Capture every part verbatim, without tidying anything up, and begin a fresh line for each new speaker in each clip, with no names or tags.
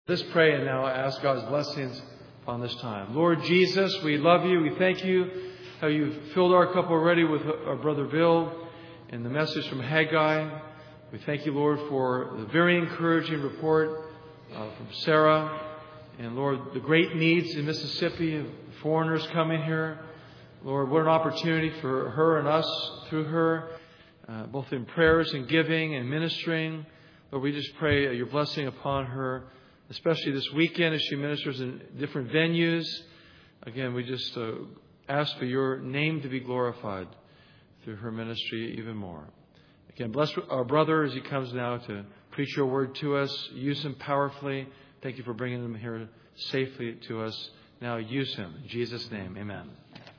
Let's pray and now ask God's blessings upon this time. Lord Jesus, we love you. We thank you how you've filled our cup already with our brother Bill and the message from Haggai. We thank you, Lord, for the very encouraging report uh, from Sarah. And Lord, the great needs in Mississippi of foreigners coming here. Lord, what an opportunity for her and us through her, uh, both in prayers and giving and ministering. Lord, we just pray your blessing upon her, especially this weekend as she ministers in different venues. Again, we just uh, ask for your name to be glorified through her ministry even more. Again, bless our brother as he comes now to preach your word to us. Use him powerfully. Thank you for bringing him here safely to us. Now use him. In Jesus' name, amen.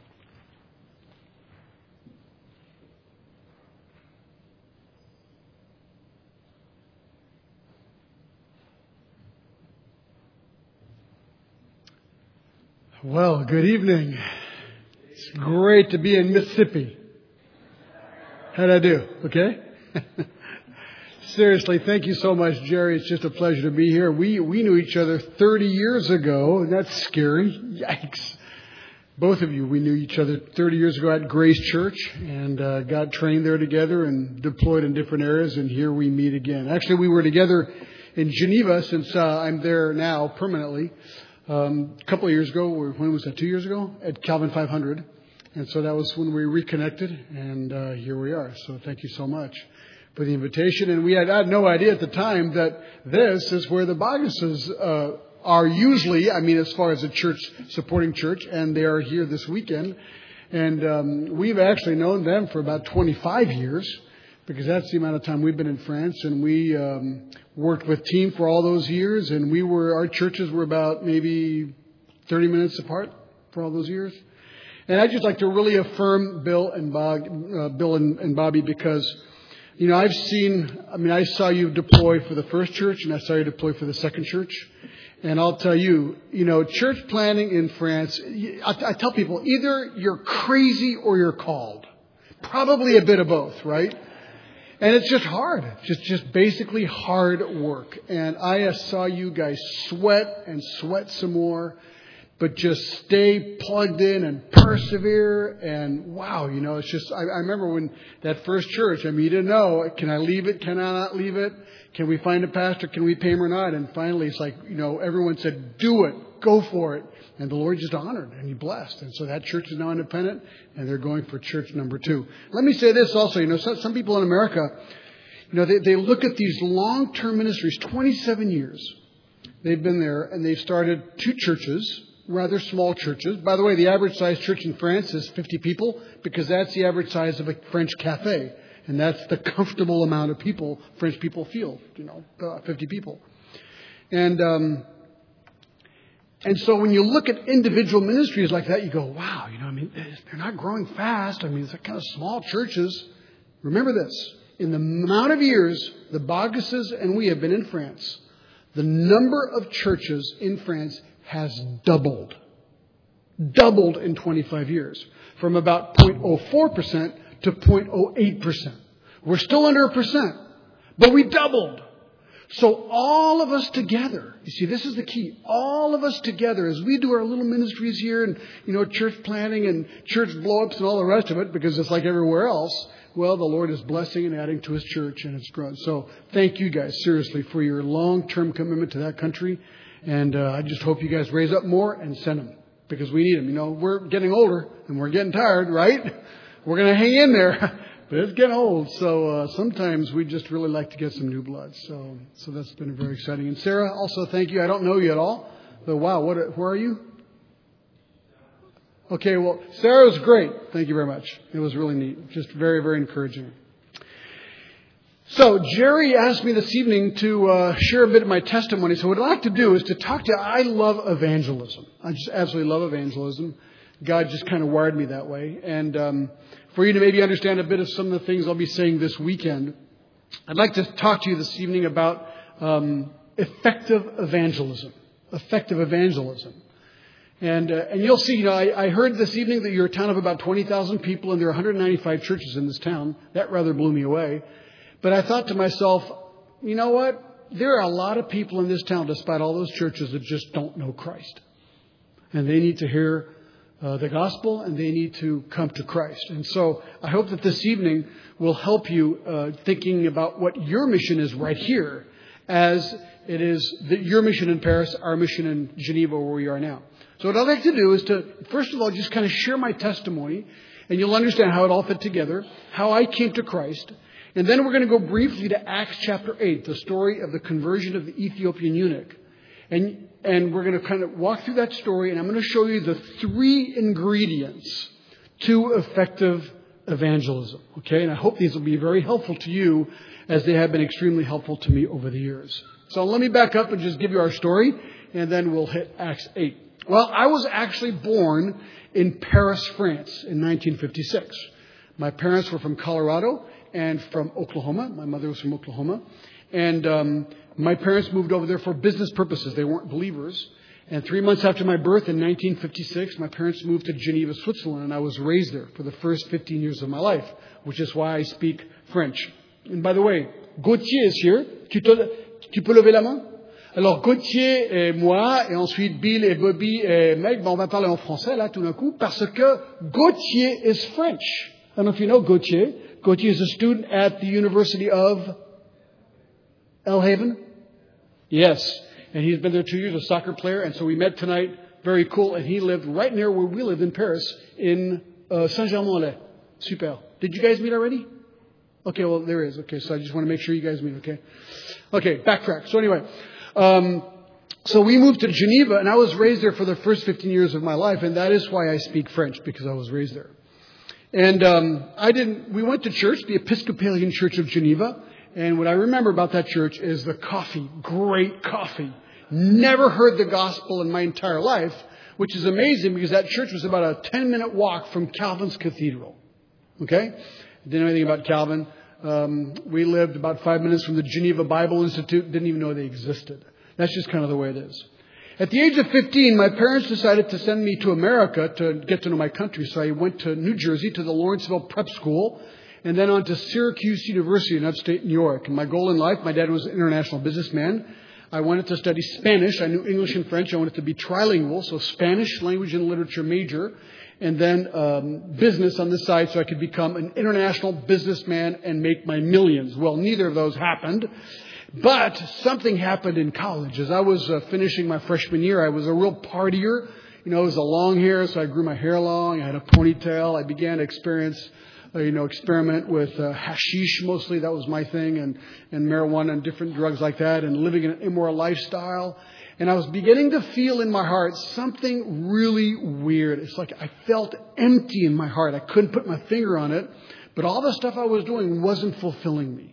Well, good evening. It's great to be in Mississippi. How'd I do? Okay? Seriously, thank you so much, Jerry. It's just a pleasure to be here. We we knew each other thirty years ago. That's scary. Yikes. Both of you, we knew each other thirty years ago at Grace Church and uh, got trained there together and deployed in different areas. And here we meet again. Actually, we were together in Geneva since uh, I'm there now permanently. Um, a couple of years ago, when was that? Two years ago at Calvin five hundred. And so that was when we reconnected, and uh, here we are. So thank you so much for the invitation. And we had, I had no idea at the time that this is where the Boguses uh, are usually, I mean, as far as a church, supporting church, and they are here this weekend. And um, we've actually known them for about twenty-five years, because that's the amount of time we've been in France, and we um, worked with Team for all those years, and we were our churches were about maybe thirty minutes apart for all those years. And I'd just like to really affirm Bill and Bob, uh, Bill and, and Bobby, because you know I've seen. I mean, I saw you deploy for the first church, and I saw you deploy for the second church. And I'll tell you, you know, church planting in France. I, I tell people either you're crazy or you're called. Probably a bit of both, right? And it's just hard. Just just basically hard work. And I saw you guys sweat and sweat some more, but just stay plugged in and persevere. And wow, you know, it's just, I, I remember when that first church, I mean, you didn't know, can I leave it? Can I not leave it? Can we find a pastor? Can we pay him or not? And finally, it's like, you know, everyone said, do it. Go for it. And the Lord just honored and He blessed. And so that church is now independent, and they're going for church number two. Let me say this also. You know, some, some people in America, you know, they, they look at these long-term ministries, twenty-seven years. They've been there, and they've started two churches, rather small churches. By the way, the average size church in France is fifty people, because that's the average size of a French cafe. And that's the comfortable amount of people French people feel, you know, uh, fifty people. And, um, And so when you look at individual ministries like that, you go, wow, you know, I mean, they're not growing fast. I mean, it's kind of small churches. Remember this. In the amount of years the Boguses and we have been in France, the number of churches in France has doubled. Doubled in twenty-five years. From about zero point zero four percent to zero point zero eight percent. We're still under a percent, but we doubled. So all of us together, you see, this is the key. All of us together, as we do our little ministries here and, you know, church planting and church blow-ups and all the rest of it, because it's like everywhere else, well, the Lord is blessing and adding to His church, and it's grown. So thank you guys, seriously, for your long-term commitment to that country. And uh, I just hope you guys raise up more and send them, because we need them. You know, we're getting older and we're getting tired, right? We're going to hang in there. But it's getting old, so uh, sometimes we just really like to get some new blood. So so that's been very exciting. And Sarah, also thank you. I don't know you at all, but wow, what? Where are you? Okay, well, Sarah was great. Thank you very much. It was really neat. Just very, very encouraging. So Jerry asked me this evening to uh, share a bit of my testimony. So what I'd like to do is to talk to you. I love evangelism. I just absolutely love evangelism. God just kind of wired me that way. And um, for you to maybe understand a bit of some of the things I'll be saying this weekend, I'd like to talk to you this evening about um, effective evangelism. Effective evangelism. And uh, and you'll see, you know, I, I heard this evening that you're a town of about twenty thousand people, and there are one hundred ninety-five churches in this town. That rather blew me away. But I thought to myself, you know what? there are a lot of people in this town, despite all those churches, that just don't know Christ. And they need to hear uh, the gospel, and they need to come to Christ. And so I hope that this evening will help you uh, thinking about what your mission is right here, as it is the, your mission in Paris, our mission in Geneva, where we are now. So what I'd like to do is to, first of all, just kind of share my testimony, and you'll understand how it all fit together, how I came to Christ. And then we're going to go briefly to Acts chapter eight, the story of the conversion of the Ethiopian eunuch. And, and we're going to kind of walk through that story, and I'm going to show you the three ingredients to effective evangelism. Okay? And I hope these will be very helpful to you, as they have been extremely helpful to me over the years. So let me back up and just give you our story, and then we'll hit Acts eight. Well, I was actually born in Paris, France in nineteen fifty-six. My parents were from Colorado and from Oklahoma. My mother was from Oklahoma. And um, my parents moved over there for business purposes. They weren't believers. And three months after my birth in nineteen fifty-six, my parents moved to Geneva, Switzerland, and I was raised there for the first fifteen years of my life, which is why I speak French. And by the way, Gauthier is here. Tu, te, tu peux lever la main? Alors, Gauthier et moi, et ensuite Bill et Bobby et Meg, ben on va parler en français là tout d'un coup, parce que Gauthier is French. I don't know if you know Gauthier. Gauthier is a student at the University of El Haven. Yes. And he's been there two years, a soccer player. And so we met tonight. Very cool. And he lived right near where we live in Paris, in uh, Saint-Germain-en-Laye. Super. Did you guys meet already? Okay, well, there is. Okay, so I just want to make sure you guys meet, okay? Okay, backtrack. So anyway, um, so we moved to Geneva, and I was raised there for the first fifteen years of my life, and that is why I speak French, because I was raised there. And um, I didn't. We went to church, the Episcopalian Church of Geneva, and what I remember about that church is the coffee, great coffee. Never heard the gospel in my entire life, which is amazing because that church was about a ten-minute walk from Calvin's Cathedral. Okay? Didn't know anything about Calvin. Um, we lived about five minutes from the Geneva Bible Institute. Didn't even know they existed. That's just kind of the way it is. At the age of fifteen, my parents decided to send me to America to get to know my country. So I went to New Jersey to the Lawrenceville Prep School and then on to Syracuse University in upstate New York. And my goal in life, my dad was an international businessman. I wanted to study Spanish. I knew English and French. I wanted to be trilingual, so Spanish, language and literature major, and then um, business on the side so I could become an international businessman and make my millions. Well, neither of those happened. But something happened in college. As I was uh, finishing my freshman year, I was a real partier. You know, it was a long hair, so I grew my hair long. I had a ponytail. I began to experience, uh, you know, experiment with uh, hashish mostly. That was my thing, and, and marijuana and different drugs like that, and living an immoral lifestyle. And I was beginning to feel in my heart something really weird. It's like I felt empty in my heart. I couldn't put my finger on it, but all the stuff I was doing wasn't fulfilling me.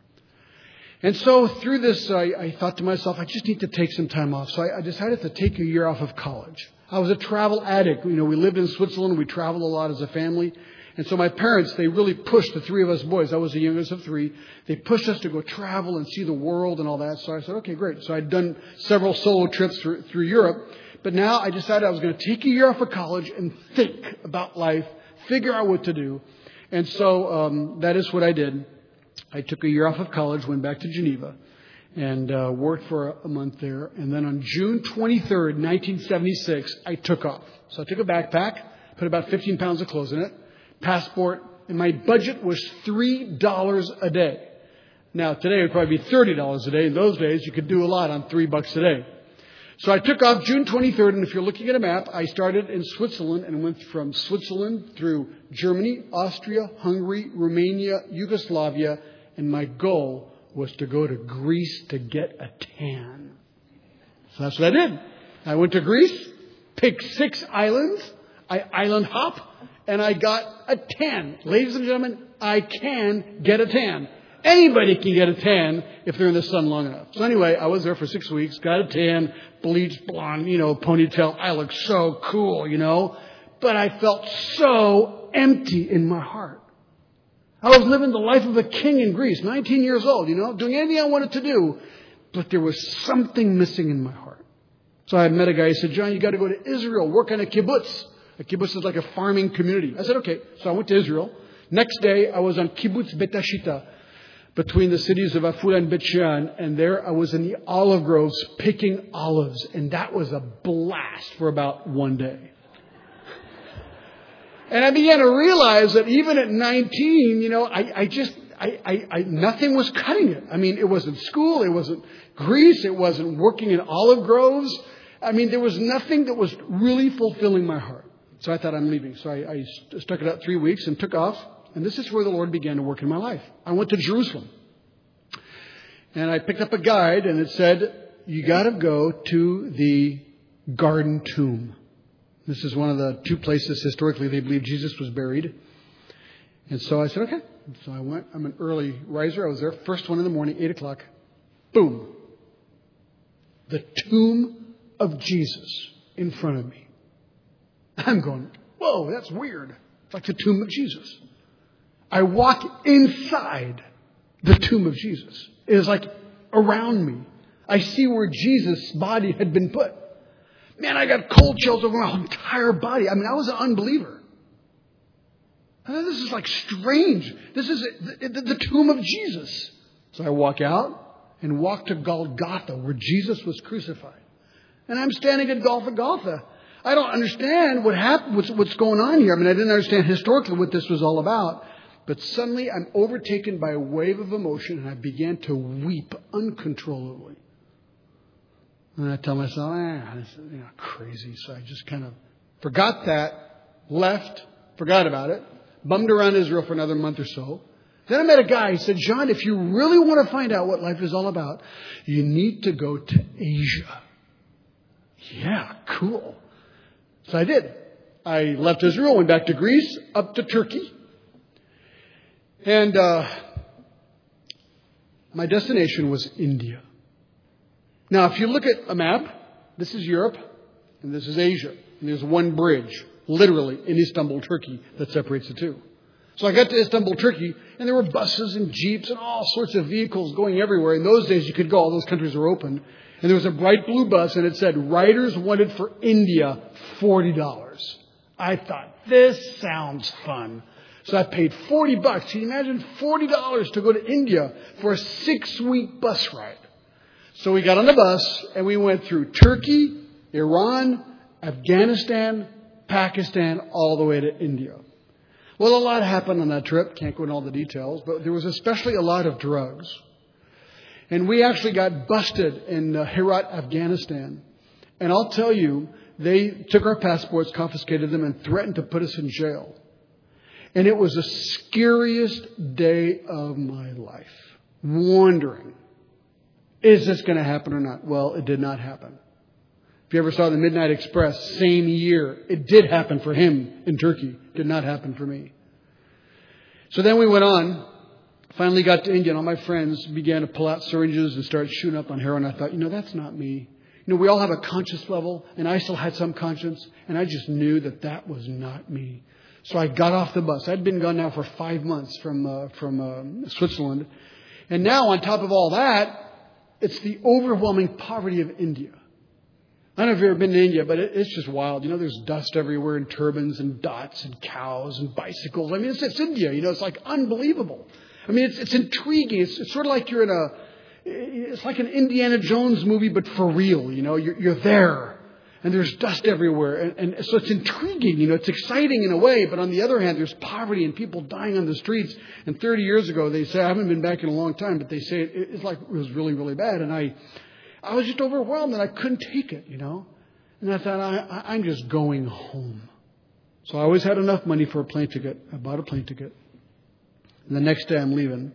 And so through this, I, I thought to myself, I just need to take some time off. So I, I decided to take a year off of college. I was a travel addict. You know, we lived in Switzerland. We traveled a lot as a family. And so my parents, they really pushed the three of us boys. I was the youngest of three. They pushed us to go travel and see the world and all that. So I said, okay, great. So I'd done several solo trips through, through Europe. But now I decided I was going to take a year off of college and think about life, figure out what to do. And so um, that is what I did. I took a year off of college, went back to Geneva, and uh, worked for a month there. And then on June twenty-third, nineteen seventy-six, I took off. So I took a backpack, put about fifteen pounds of clothes in it, passport, and my budget was three dollars a day. Now, today it would probably be thirty dollars a day. In those days, you could do a lot on three bucks a day. So I took off June twenty-third, and if you're looking at a map, I started in Switzerland and went from Switzerland through Germany, Austria, Hungary, Romania, Yugoslavia, and my goal was to go to Greece to get a tan. So that's what I did. I went to Greece, picked six islands, I island hop, and I got a tan. Ladies and gentlemen, I can get a tan. Anybody can get a tan if they're in the sun long enough. So anyway, I was there for six weeks, got a tan, bleached blonde, you know, ponytail. I looked so cool, you know. But I felt so empty in my heart. I was living the life of a king in Greece, nineteen years old, you know, doing anything I wanted to do. But there was something missing in my heart. So I met a guy who said, John, you got to go to Israel, work on a kibbutz. A kibbutz is like a farming community. I said, okay. So I went to Israel. Next day, I was on kibbutz Betashita. between the cities of Afula and Bet Shean, and there I was in the olive groves picking olives, and that was a blast for about one day. And I began to realize that even at nineteen, you know, I, I just, I, I, I, nothing was cutting it. I mean, it wasn't school, it wasn't Greece, it wasn't working in olive groves. I mean, there was nothing that was really fulfilling my heart. So I thought, I'm leaving. So I, I stuck it out three weeks and took off. And this is where the Lord began to work in my life. I went to Jerusalem. And I picked up a guide, and it said, you got to go to the Garden Tomb. This is one of the two places historically they believe Jesus was buried. And so I said, okay. So I went. I'm an early riser. I was there first one in the morning, eight o'clock. Boom. The tomb of Jesus in front of me. I'm going, whoa, that's weird. It's like the tomb of Jesus. I walk inside the tomb of Jesus. It is like around me. I see where Jesus' body had been put. Man, I got cold chills over my entire body. I mean, I was an unbeliever. I thought, this is like strange. This is the, the, the tomb of Jesus. So I walk out and walk to Golgotha, where Jesus was crucified. And I'm standing at Golgotha. I don't understand what happened, what's, what's going on here. I mean, I didn't understand historically what this was all about. But suddenly I'm overtaken by a wave of emotion, and I began to weep uncontrollably. And I tell myself, ah, this is, you know, crazy. So I just kind of forgot that, left, forgot about it, bummed around Israel for another month or so. Then I met a guy. He said, John, if you really want to find out what life is all about, you need to go to Asia. Yeah, cool. So I did. I left Israel, went back to Greece, up to Turkey. And uh, my destination was India. Now, if you look at a map, this is Europe and this is Asia. And there's one bridge, literally, in Istanbul, Turkey, that separates the two. So I got to Istanbul, Turkey, and there were buses and jeeps and all sorts of vehicles going everywhere. In those days, you could go. All those countries were open. And there was a bright blue bus, and it said, Riders wanted for India, forty dollars. I thought, this sounds fun. So I paid forty bucks. Can you imagine forty dollars to go to India for a six-week bus ride? So we got on the bus, and we went through Turkey, Iran, Afghanistan, Pakistan, all the way to India. Well, a lot happened on that trip. Can't go into all the details, but there was especially a lot of drugs. And we actually got busted in uh, Herat, Afghanistan. And I'll tell you, they took our passports, confiscated them, and threatened to put us in jail. And it was the scariest day of my life. Wondering, is this going to happen or not? Well, it did not happen. If you ever saw the Midnight Express, same year, it did happen for him in Turkey. Did not happen for me. So then we went on. Finally got to India, and all my friends began to pull out syringes and start shooting up on heroin. I thought, you know, that's not me. You know, we all have a conscience level, and I still had some conscience, and I just knew that that was not me. So I got off the bus. I'd been gone now for five months from uh, from uh, Switzerland. And now, on top of all that, it's the overwhelming poverty of India. I don't know if you've ever been to India, but it, it's just wild. You know, there's dust everywhere and turbans and dots and cows and bicycles. I mean, it's, it's India. You know, it's like unbelievable. I mean, it's, it's intriguing. It's, it's sort of like you're in a, it's like an Indiana Jones movie, but for real. You know, you're, you're there. And there's dust everywhere. And, and so it's intriguing, you know, it's exciting in a way. But on the other hand, there's poverty and people dying on the streets. And thirty years ago, they say, I haven't been back in a long time, but they say it, it's like it was really, really bad. And I, I was just overwhelmed and I couldn't take it, you know. And I thought, I, I'm just going home. So I always had enough money for a plane ticket. I bought a plane ticket. And the next day I'm leaving.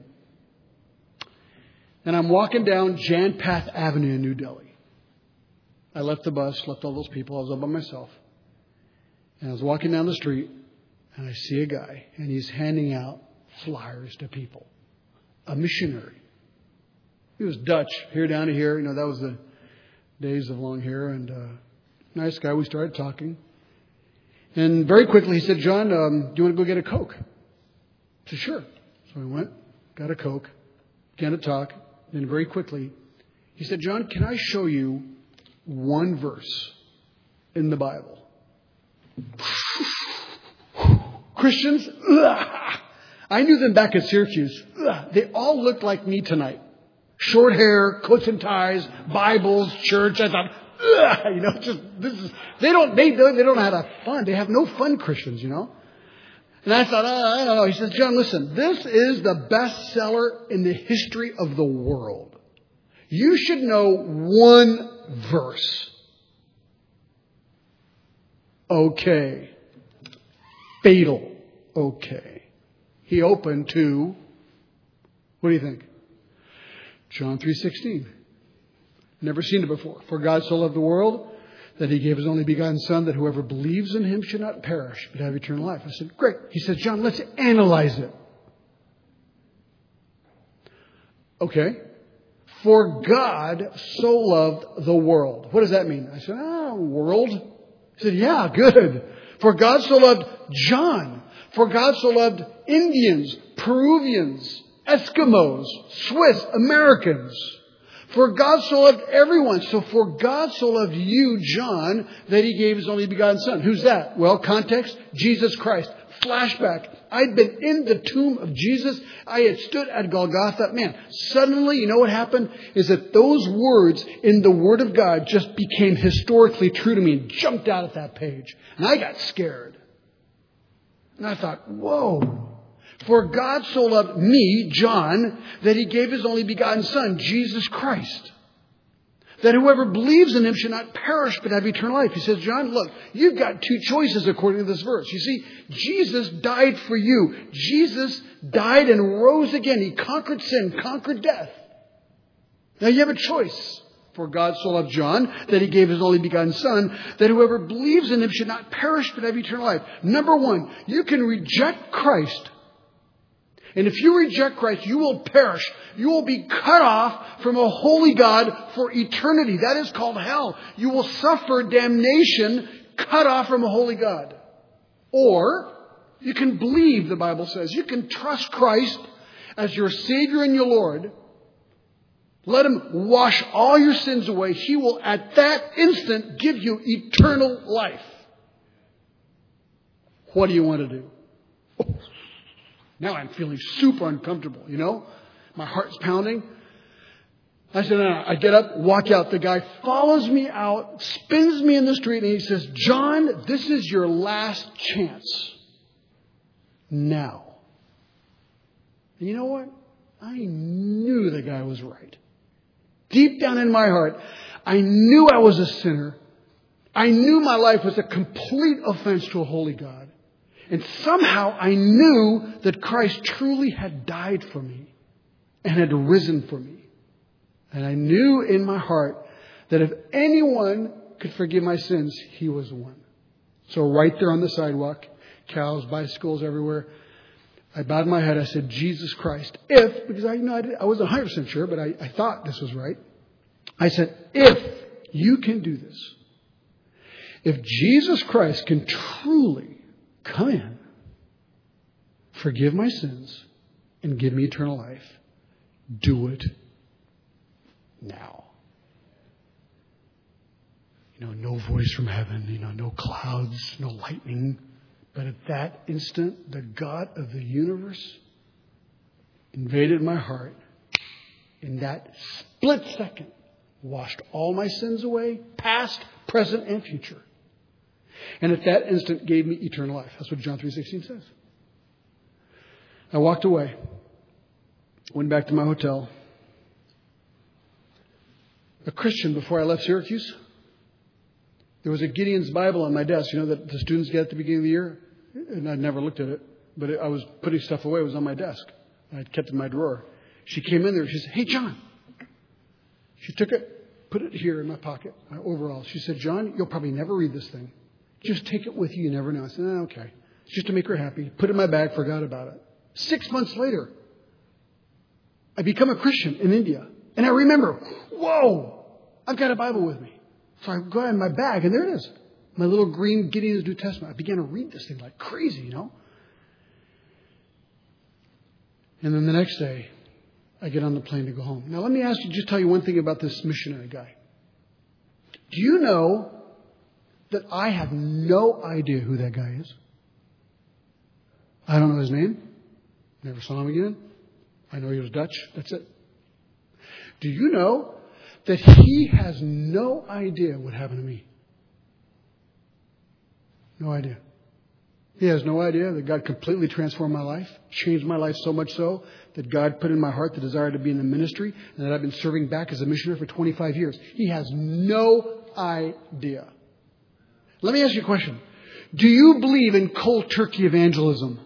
And I'm walking down Janpath Avenue in New Delhi. I left the bus, left all those people. I was all by myself. And I was walking down the street, and I see a guy, and he's handing out flyers to people. A missionary. He was Dutch, hair down to here. You know, that was the days of long hair. And uh, nice guy. We started talking. And very quickly he said, John, um, do you want to go get a Coke? I said, sure. So I went, got a Coke, began to talk. Then very quickly, he said, John, can I show you one verse in the Bible? Christians, ugh, I knew them back at Syracuse. Ugh, they all looked like me tonight. Short hair, coats and ties, Bibles, church. I thought, ugh, you know, just this is. They don't. They don't. They don't know how to have fun. They have no fun Christians, you know. And I thought, oh, I don't know. He says, John, listen. This is the bestseller in the history of the world. You should know one verse. Okay. Fatal. Okay. He opened to, what do you think? John three sixteen. Never seen it before. For God so loved the world that he gave his only begotten Son, that whoever believes in him should not perish, but have eternal life. I said, great. He said, John, let's analyze it. Okay. For God so loved the world. What does that mean? I said, oh, world. He said, yeah, good. For God so loved John. For God so loved Indians, Peruvians, Eskimos, Swiss, Americans. For God so loved everyone. So for God so loved you, John, that he gave his only begotten Son. Who's that? Well, context, Jesus Christ. Flashback. I'd been in the tomb of Jesus. I had stood at Golgotha. Man, suddenly, you know what happened? Is that those words in the Word of God just became historically true to me and jumped out at that page. And I got scared. And I thought, whoa. For God so loved me, John, that he gave his only begotten Son, Jesus Christ. That whoever believes in him should not perish but have eternal life. He says, John, look, you've got two choices according to this verse. You see, Jesus died for you. Jesus died and rose again. He conquered sin, conquered death. Now you have a choice. For God so loved John that he gave his only begotten Son, that whoever believes in him should not perish but have eternal life. Number one, you can reject Christ. And if you reject Christ, you will perish. You will be cut off from a holy God for eternity. That is called hell. You will suffer damnation cut off from a holy God. Or you can believe, the Bible says. You can trust Christ as your Savior and your Lord. Let him wash all your sins away. He will at that instant give you eternal life. What do you want to do? Oh, now I'm feeling super uncomfortable, you know. My heart's pounding. I said, no, no. I get up, walk out. The guy follows me out, spins me in the street, and he says, John, this is your last chance. Now. And you know what? I knew the guy was right. Deep down in my heart, I knew I was a sinner. I knew my life was a complete offense to a holy God. And somehow I knew that Christ truly had died for me and had risen for me. And I knew in my heart that if anyone could forgive my sins, he was one. So right there on the sidewalk, cows, bicycles everywhere, I bowed my head. I said, Jesus Christ, if, because I, you know, I, did, I wasn't one hundred percent sure, but I, I thought this was right. I said, if you can do this, if Jesus Christ can truly come in, forgive my sins, and give me eternal life, do it now. You know, no voice from heaven, you know, no clouds, no lightning. But at that instant, the God of the universe invaded my heart. In that split second, washed all my sins away, past, present, and future. And at that instant, gave me eternal life. That's what John three sixteen says. I walked away, went back to my hotel. A Christian before I left Syracuse. There was a Gideon's Bible on my desk, you know, that the students get at the beginning of the year. And I'd never looked at it, but I was putting stuff away. It was on my desk. I'd kept it in my drawer. She came in there. She said, hey, John. She took it, put it here in my pocket, my overalls. She said, John, you'll probably never read this thing. Just take it with you. You never know. I said, oh, okay. Just to make her happy. Put it in my bag, forgot about it. Six months later, I become a Christian in India. And I remember, whoa, I've got a Bible with me. So I go in my bag, and there it is. My little green Gideon's New Testament. I began to read this thing like crazy, you know. And then the next day, I get on the plane to go home. Now, let me ask you, just tell you one thing about this missionary guy. Do you know that I have no idea who that guy is? I don't know his name. Never saw him again. I know he was Dutch. That's it. Do you know that he has no idea what happened to me? No idea. He has no idea that God completely transformed my life, changed my life so much so that God put in my heart the desire to be in the ministry, and that I've been serving back as a missionary for twenty-five years. He has no idea. Let me ask you a question. Do you believe in cold turkey evangelism?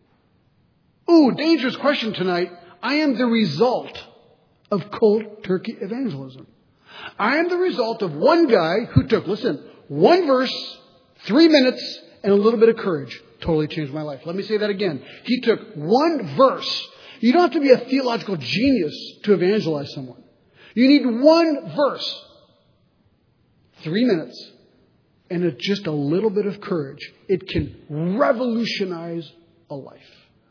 Ooh, dangerous question tonight. I am the result of cold turkey evangelism. I am the result of one guy who took, listen, one verse, three minutes, and a little bit of courage. Totally changed my life. Let me say that again. He took one verse. You don't have to be a theological genius to evangelize someone. You need one verse, three minutes, and a, just a little bit of courage. It can revolutionize a life.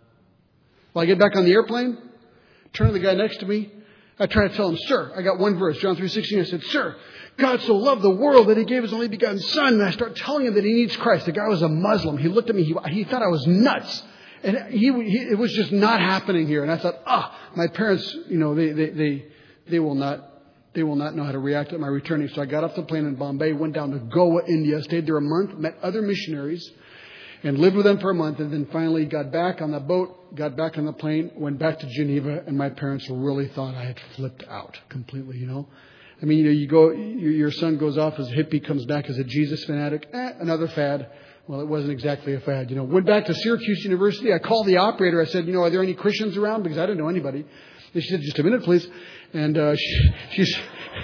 Well, I get back on the airplane, turn to the guy next to me. I try to tell him, sir, I got one verse, John three sixteen. I said, sir, God so loved the world that he gave his only begotten son. And I start telling him that he needs Christ. The guy was a Muslim. He looked at me. He, he thought I was nuts. And he, he, it was just not happening here. And I thought, ah, my parents, you know, they, they, they, they will not, they will not know how to react at my returning. So I got off the plane in Bombay, went down to Goa, India, stayed there a month, met other missionaries, and lived with them for a month. And then finally got back on the boat, got back on the plane, went back to Geneva. And my parents really thought I had flipped out completely, you know. I mean, you know, you go, your son goes off as a hippie, comes back as a Jesus fanatic. Eh, another fad. Well, it wasn't exactly a fad, you know. Went back to Syracuse University. I called the operator. I said, you know, are there any Christians around? Because I didn't know anybody. And she said, just a minute, please. And uh, she, she's,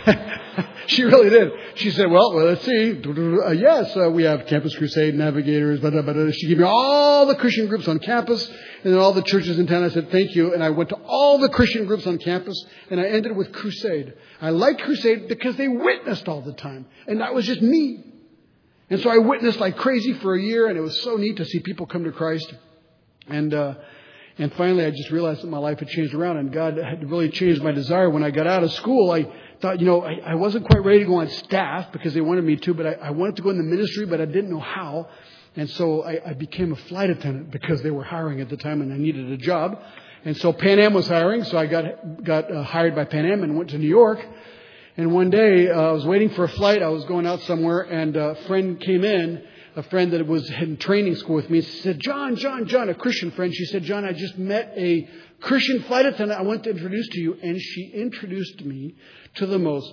she really did. She said, well, well let's see. Uh, yes, uh, we have Campus Crusade, Navigators, blah, blah, blah. She gave me all the Christian groups on campus and then all the churches in town. I said, thank you. And I went to all the Christian groups on campus, and I ended with Crusade. I liked Crusade because they witnessed all the time. And that was just me. And so I witnessed like crazy for a year, and it was so neat to see people come to Christ. And uh, and finally, I just realized that my life had changed around, and God had really changed my desire. When I got out of school, I thought, you know, I, I wasn't quite ready to go on staff because they wanted me to, but I, I wanted to go in the ministry, but I didn't know how. And so I, I became a flight attendant because they were hiring at the time, and I needed a job. And so Pan Am was hiring, so I got got uh, hired by Pan Am and went to New York. And one day, uh, I was waiting for a flight. I was going out somewhere, and a friend came in, a friend that was in training school with me. She said, John, John, John, a Christian friend. She said, John, I just met a Christian flight attendant I want to introduce to you. And she introduced me to the most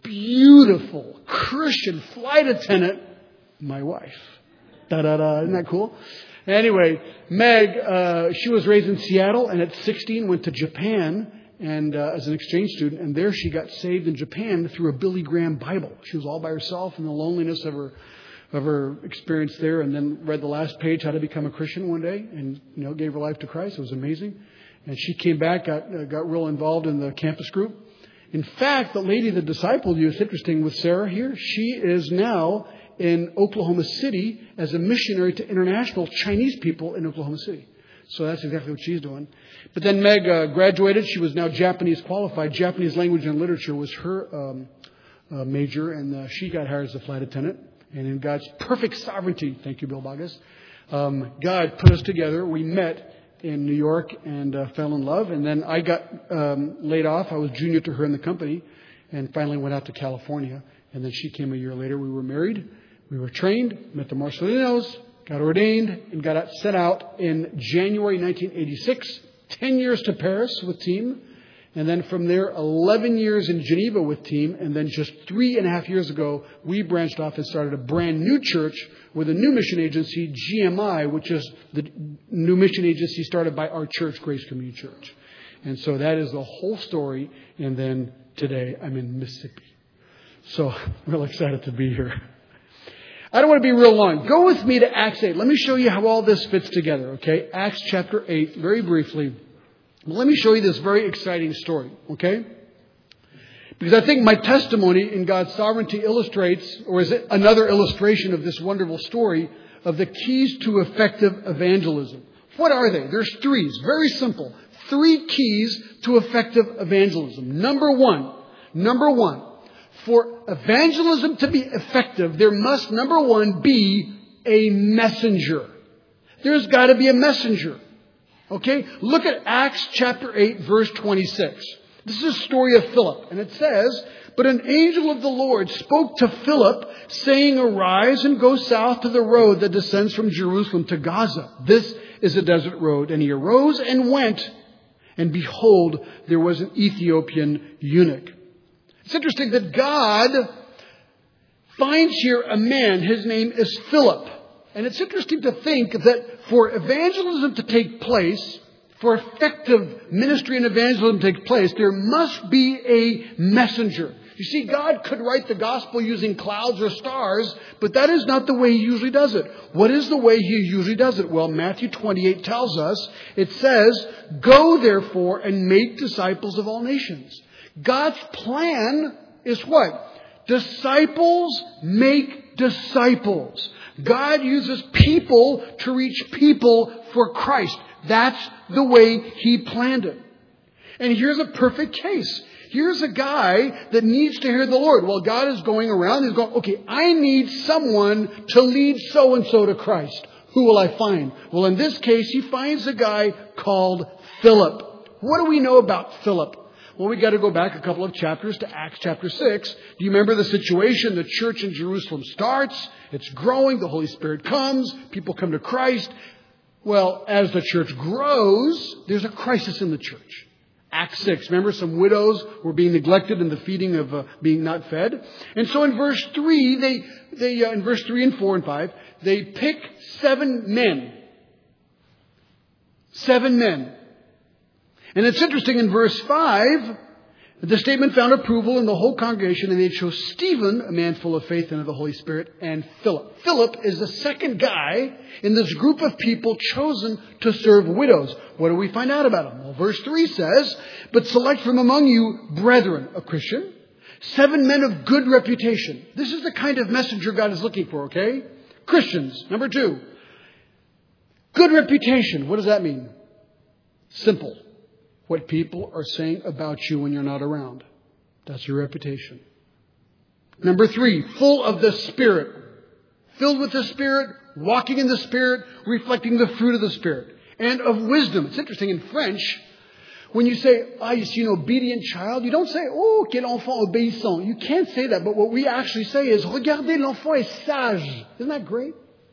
beautiful Christian flight attendant, my wife. Da-da-da. Isn't that cool? Anyway, Meg, uh, she was raised in Seattle, and at sixteen went to Japan. And uh, as an exchange student, and there she got saved in Japan through a Billy Graham Bible. She was all by herself in the loneliness of her of her experience there, and then read the last page, How to Become a Christian, one day, and you know gave her life to Christ. It was amazing. And she came back, got uh, got real involved in the campus group. In fact, the lady that discipled you, it's interesting with Sarah here. She is now in Oklahoma City as a missionary to international Chinese people in Oklahoma City. So that's exactly what she's doing. But then Meg uh, graduated. She was now Japanese qualified. Japanese language and literature was her um, uh, major, and uh, she got hired as a flight attendant. And in God's perfect sovereignty, thank you, Bill Bogus, um, God put us together. We met in New York and uh, fell in love. And then I got um, laid off. I was junior to her in the company, and finally went out to California. And then she came a year later. We were married. We were trained, met the Marcelinos, got ordained, and got out, set out in January nineteen eighty-six. Ten years to Paris with Team. And then from there, eleven years in Geneva with Team. And then just three and a half years ago, we branched off and started a brand new church with a new mission agency, G M I, which is the new mission agency started by our church, Grace Community Church. And so that is the whole story. And then today, I'm in Mississippi. So I'm real excited to be here. I don't want to be real long. Go with me to Acts eight. Let me show you how all this fits together, okay? Acts chapter eight, very briefly. Let me show you this very exciting story, okay? Because I think my testimony in God's sovereignty illustrates, or is it another illustration of this wonderful story of the keys to effective evangelism. What are they? There's three. It's very simple. Three keys to effective evangelism. Number one, number one. For evangelism to be effective, there must, number one, be a messenger. There's got to be a messenger. Okay? Look at Acts chapter eight, verse twenty-six. This is a story of Philip. And it says, "But an angel of the Lord spoke to Philip, saying, 'Arise and go south to the road that descends from Jerusalem to Gaza. This is a desert road.' And he arose and went. And behold, there was an Ethiopian eunuch." It's interesting that God finds here a man. His name is Philip. And it's interesting to think that for evangelism to take place, for effective ministry and evangelism to take place, there must be a messenger. You see, God could write the gospel using clouds or stars, but that is not the way He usually does it. What is the way He usually does it? Well, Matthew twenty-eight tells us, it says, "Go therefore and make disciples of all nations." God's plan is what? Disciples make disciples. God uses people to reach people for Christ. That's the way He planned it. And here's a perfect case. Here's a guy that needs to hear the Lord. Well, God is going around. He's going, okay, I need someone to lead so-and-so to Christ. Who will I find? Well, in this case, he finds a guy called Philip. What do we know about Philip? Well, we got to go back a couple of chapters to Acts chapter six. Do you remember the situation? The church in Jerusalem starts. It's growing. The Holy Spirit comes. People come to Christ. Well, as the church grows, there's a crisis in the church. Acts six. Remember, some widows were being neglected in the feeding of uh, being not fed. And so in verse three, they, they uh, in verse three and four and five, they pick seven men. Seven men. And it's interesting, in verse five, the statement found approval in the whole congregation, and they chose Stephen, a man full of faith and of the Holy Spirit, and Philip. Philip is the second guy in this group of people chosen to serve widows. What do we find out about him? Well, verse three says, "But select from among you brethren," a Christian, "seven men of good reputation." This is the kind of messenger God is looking for, okay? Christians. Number two, good reputation. What does that mean? Simple. What people are saying about you when you're not around. That's your reputation. Number three, full of the Spirit. Filled with the Spirit, walking in the Spirit, reflecting the fruit of the Spirit. And of wisdom. It's interesting, in French, when you say, "Ah, you see an obedient child," you don't say, "Oh, quel enfant obéissant." You can't say that, but what we actually say is, "Regardez, l'enfant est sage." Isn't that great?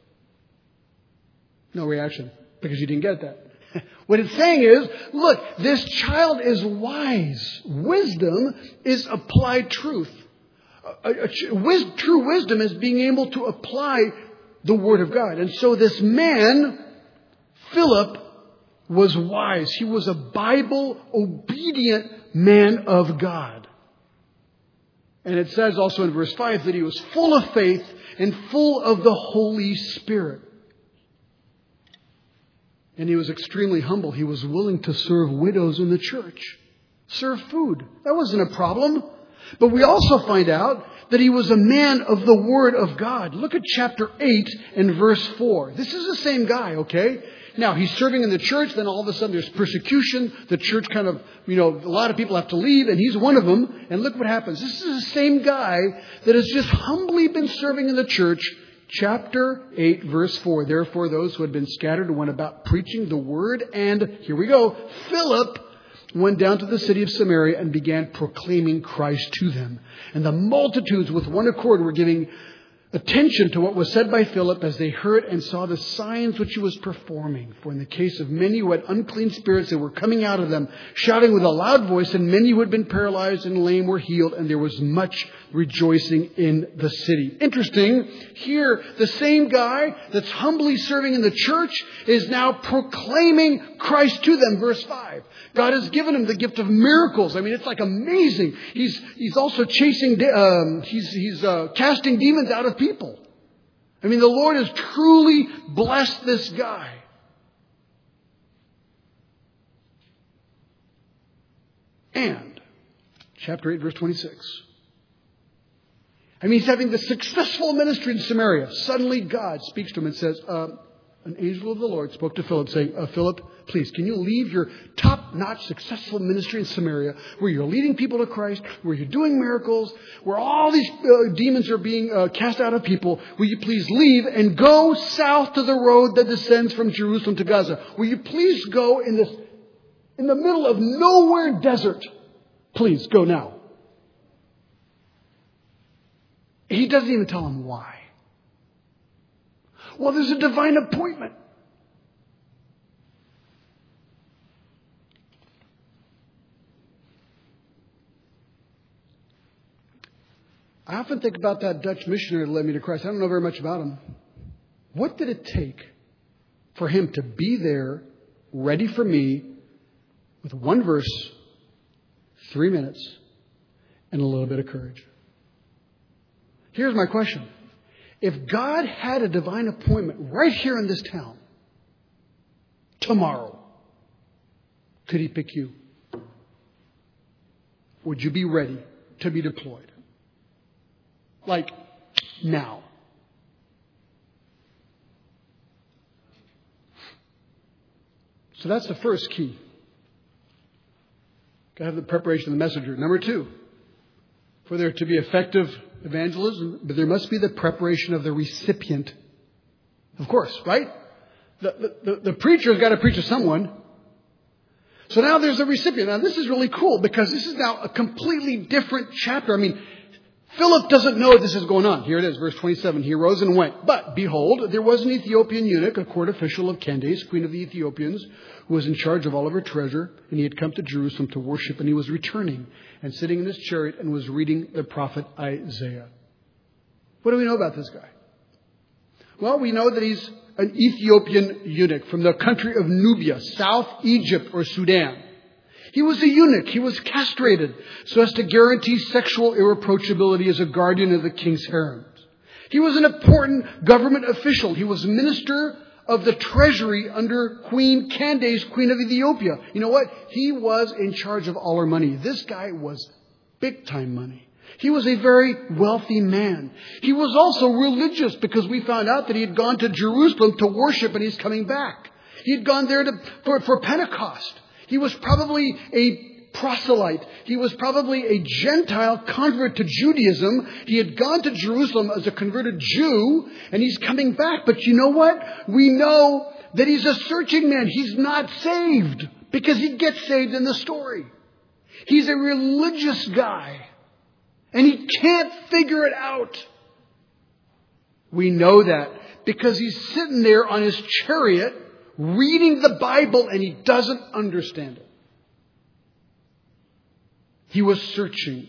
No reaction, because you didn't get that. What it's saying is, look, this child is wise. Wisdom is applied truth. A, a, a, wis, true wisdom is being able to apply the Word of God. And so this man, Philip, was wise. He was a Bible-obedient man of God. And it says also in verse five that he was full of faith and full of the Holy Spirit. And he was extremely humble. He was willing to serve widows in the church. Serve food. That wasn't a problem. But we also find out that he was a man of the Word of God. Look at chapter eight and verse four. This is the same guy, okay? Now, he's serving in the church. Then all of a sudden there's persecution. The church kind of, you know, a lot of people have to leave. And he's one of them. And look what happens. This is the same guy that has just humbly been serving in the church. Chapter eight, verse four. "Therefore those who had been scattered went about preaching the word, and," here we go, "Philip went down to the city of Samaria and began proclaiming Christ to them. And the multitudes with one accord were giving attention to what was said by Philip as they heard and saw the signs which he was performing. For in the case of many who had unclean spirits, they were coming out of them, shouting with a loud voice, and many who had been paralyzed and lame were healed, and there was much rejoicing in the city." Interesting. Here, the same guy that's humbly serving in the church is now proclaiming Christ to them. Verse five. God has given him the gift of miracles. I mean, it's like amazing. He's he's also chasing, um, he's he's uh, casting demons out of people. I mean, the Lord has truly blessed this guy. And chapter eight, verse twenty-six. I mean, he's having the successful ministry in Samaria. Suddenly God speaks to him and says, uh, an angel of the Lord spoke to Philip saying, uh, Philip, please, can you leave your top-notch successful ministry in Samaria where you're leading people to Christ, where you're doing miracles, where all these uh, demons are being uh, cast out of people? Will you please leave and go south to the road that descends from Jerusalem to Gaza? Will you please go in this, in the middle of nowhere desert? Please go now. He doesn't even tell him why. Well, there's a divine appointment. I often think about that Dutch missionary that led me to Christ. I don't know very much about him. What did it take for him to be there, ready for me, with one verse, three minutes, and a little bit of courage? Here's my question. If God had a divine appointment right here in this town, tomorrow, could He pick you? Would you be ready to be deployed? Like now. So that's the first key. Got to have the preparation of the messenger. Number two, for there to be effective evangelism, but there must be the preparation of the recipient. Of course, right? The, the, the preacher's got to preach to someone. So now there's a recipient. Now this is really cool because this is now a completely different chapter. I mean, Philip doesn't know this is going on. Here it is, verse twenty-seven. He arose and went. But behold, there was an Ethiopian eunuch, a court official of Candace, queen of the Ethiopians, who was in charge of all of her treasure. And he had come to Jerusalem to worship. And he was returning and sitting in his chariot and was reading the prophet Isaiah. What do we know about this guy? Well, we know that he's an Ethiopian eunuch from the country of Nubia, South Egypt or Sudan. He was a eunuch. He was castrated so as to guarantee sexual irreproachability as a guardian of the king's harems. He was an important government official. He was minister of the treasury under Queen Candace, queen of Ethiopia. You know what? He was in charge of all her money. This guy was big time money. He was a very wealthy man. He was also religious because we found out that he had gone to Jerusalem to worship and he's coming back. He had gone there to, for, for Pentecost. He was probably a proselyte. He was probably a Gentile convert to Judaism. He had gone to Jerusalem as a converted Jew, and he's coming back. But you know what? We know that he's a searching man. He's not saved because he gets saved in the story. He's a religious guy, and he can't figure it out. We know that because he's sitting there on his chariot reading the Bible and he doesn't understand it. He was searching.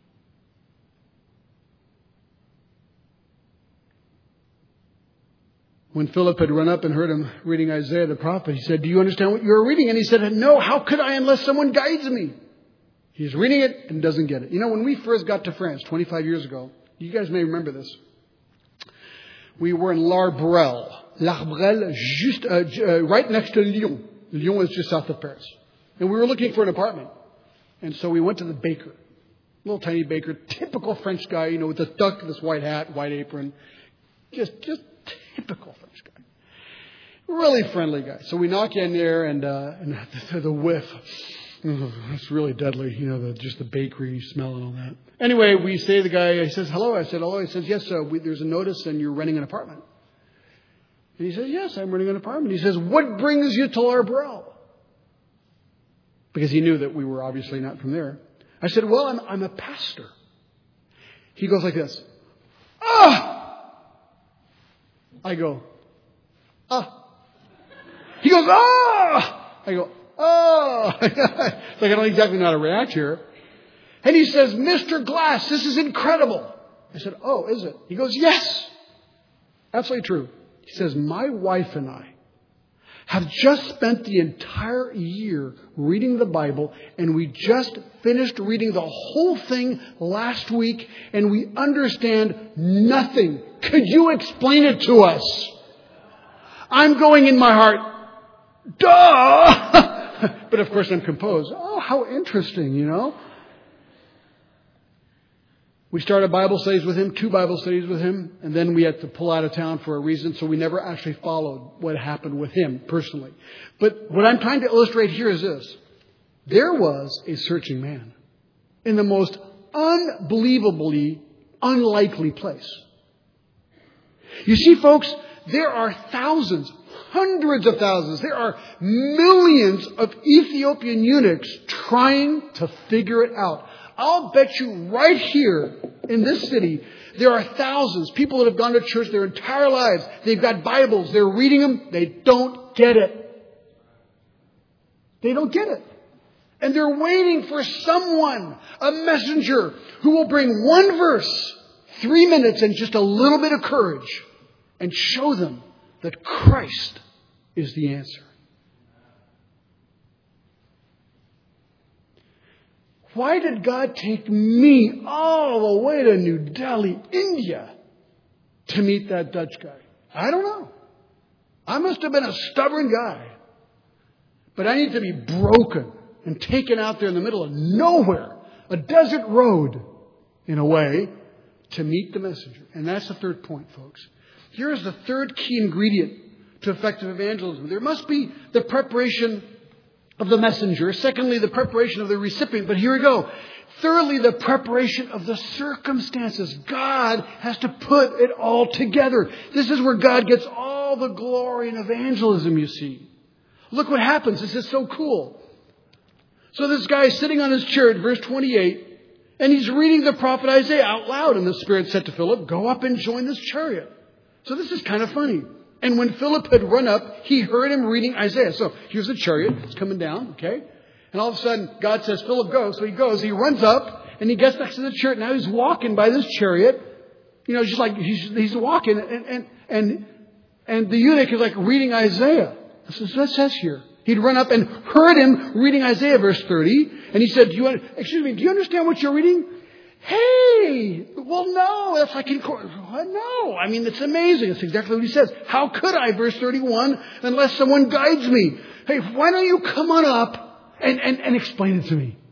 When Philip had run up and heard him reading Isaiah the prophet, he said, "Do you understand what you're reading?" And he said, "No, how could I unless someone guides me?" He's reading it and doesn't get it. You know, when we first got to France twenty-five years ago, you guys may remember this. We were in L'Arbrel. L'Arbrel, just, uh, uh, right next to Lyon. Lyon is just south of Paris. And we were looking for an apartment. And so we went to the baker. Little tiny baker, typical French guy, you know, with this duck, this white hat, white apron. Just, just typical French guy. Really friendly guy. So we knock in there and, uh, and the, the whiff. Oh, it's really deadly, you know, the, just the bakery smell and all that. Anyway, we say to the guy, he says, "Hello." I said, "Hello." He says, "Yes, uh, we, there's a notice and you're renting an apartment." And he says, "Yes, I'm renting an apartment." He says, "What brings you to L'Arbrel?" Because he knew that we were obviously not from there. I said, "Well, I'm, I'm a pastor." He goes like this. "Ah!" I go, "Ah." He goes, "Ah!" I go, "Oh." It's like I don't exactly know how to react here. And he says, "Mister Glass, this is incredible." I said, "Oh, is it?" He goes, "Yes, absolutely true." He says, "My wife and I have just spent the entire year reading the Bible, and we just finished reading the whole thing last week, and we understand nothing. Could you explain it to us?" I'm going in my heart, duh! But of course I'm composed. Oh, how interesting, you know. We started Bible studies with him, two Bible studies with him, and then we had to pull out of town for a reason, so we never actually followed what happened with him personally. But what I'm trying to illustrate here is this. There was a searching man in the most unbelievably unlikely place. You see, folks, there are thousands, hundreds of thousands, there are millions of Ethiopian eunuchs trying to figure it out. I'll bet you right here in this city, there are thousands, people that have gone to church their entire lives. They've got Bibles. They're reading them. They don't get it. They don't get it. And they're waiting for someone, a messenger, who will bring one verse, three minutes, and just a little bit of courage, and show them that Christ is the answer. Why did God take me all the way to New Delhi, India, to meet that Dutch guy? I don't know. I must have been a stubborn guy. But I need to be broken and taken out there in the middle of nowhere, a desert road, in a way, to meet the messenger. And that's the third point, folks. Here is the third key ingredient to effective evangelism. There must be the preparation of the messenger. Secondly, the preparation of the recipient. But here we go. Thirdly, the preparation of the circumstances. God has to put it all together. This is where God gets all the glory in evangelism, you see. Look what happens. This is so cool. So this guy is sitting on his chariot, verse twenty-eight, and he's reading the prophet Isaiah out loud. And the Spirit said to Philip, go up and join this chariot. So this is kind of funny. And when Philip had run up, he heard him reading Isaiah. So here's the chariot. It's coming down, okay? And all of a sudden, God says, Philip, go. So he goes. He runs up, and he gets next to the chariot. Now he's walking by this chariot. You know, just like he's, he's walking. And, and, and, and the eunuch is like reading Isaiah. This is what it says here. He'd run up and heard him reading Isaiah, verse thirty. And he said, do you, excuse me, do you understand what you're reading? Hey, well, no, that's like, in court. No, I mean, it's amazing. It's exactly what he says. How could I, verse thirty-one, unless someone guides me? Hey, why don't you come on up and, and, and explain it to me?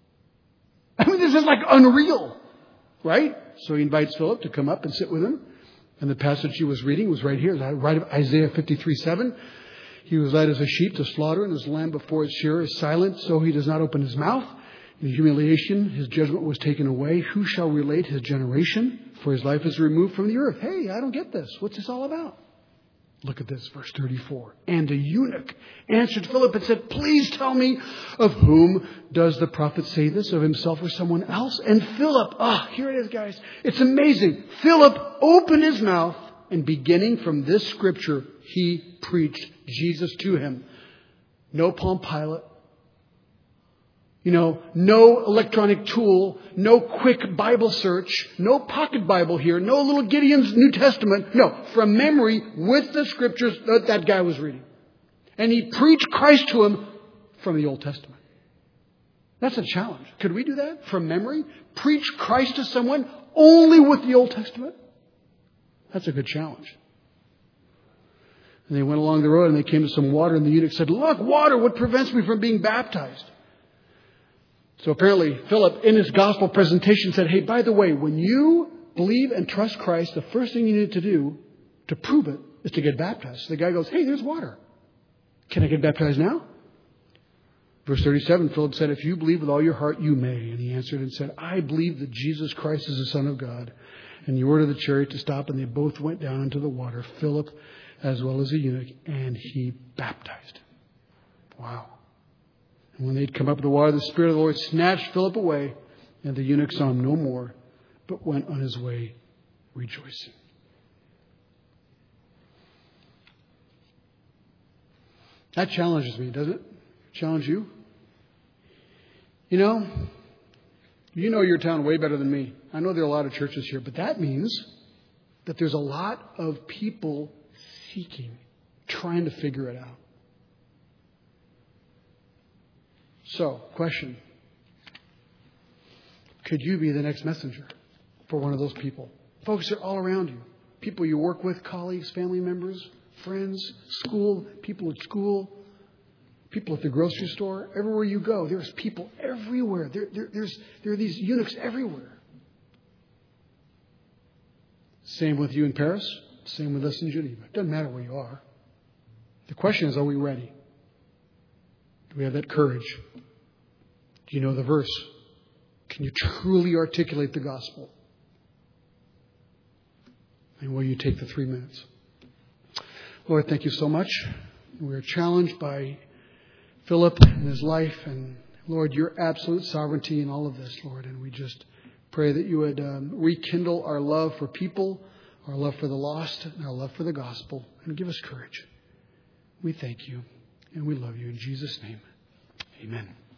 I mean, this is like unreal, right? So he invites Philip to come up and sit with him. And the passage he was reading was right here, right Isaiah fifty-three seven. He was led as a sheep to slaughter, and as a lamb before its shearer is silent, so he does not open his mouth. In humiliation, his judgment was taken away. Who shall relate his generation? For his life is removed from the earth. Hey, I don't get this. What's this all about? Look at this, verse thirty-four. And a eunuch answered Philip and said, please tell me, of whom does the prophet say this, of himself or someone else? And Philip, ah, oh, here it is, guys. It's amazing. Philip opened his mouth, and beginning from this scripture, he preached Jesus to him. No Palm Pilot. You know, no electronic tool, no quick Bible search, no pocket Bible here, no little Gideon's New Testament. No, from memory with the scriptures that that guy was reading. And he preached Christ to him from the Old Testament. That's a challenge. Could we do that from memory? Preach Christ to someone only with the Old Testament? That's a good challenge. And they went along the road and they came to some water, and the eunuch said, look, water, what prevents me from being baptized? So apparently Philip, in his gospel presentation, said, hey, by the way, when you believe and trust Christ, the first thing you need to do to prove it is to get baptized. So the guy goes, hey, there's water. Can I get baptized now? Verse thirty-seven, Philip said, if you believe with all your heart, you may. And he answered and said, I believe that Jesus Christ is the Son of God. And he ordered the chariot to stop, and they both went down into the water, Philip as well as the eunuch, and he baptized him. Wow. And when they'd come up with the water, the Spirit of the Lord snatched Philip away, and the eunuch saw him no more, but went on his way rejoicing. That challenges me, doesn't it? Challenge you? You know, you know your town way better than me. I know there are a lot of churches here, but that means that there's a lot of people seeking, trying to figure it out. So, question. Could you be the next messenger for one of those people? Folks, they're all around you. People you work with, colleagues, family members, friends, school, people at school, people at the grocery store. Everywhere you go, there's people everywhere. There, there, there's, there are these eunuchs everywhere. Same with you in Paris. Same with us in Geneva. It doesn't matter where you are. The question is, are we ready? Do we have that courage? Do you know the verse? Can you truly articulate the gospel? And will you take the three minutes? Lord, thank you so much. We are challenged by Philip and his life, and Lord, your absolute sovereignty in all of this, Lord. And we just pray that you would um, rekindle our love for people, our love for the lost, and our love for the gospel, and give us courage. We thank you, and we love you. In Jesus' name, amen.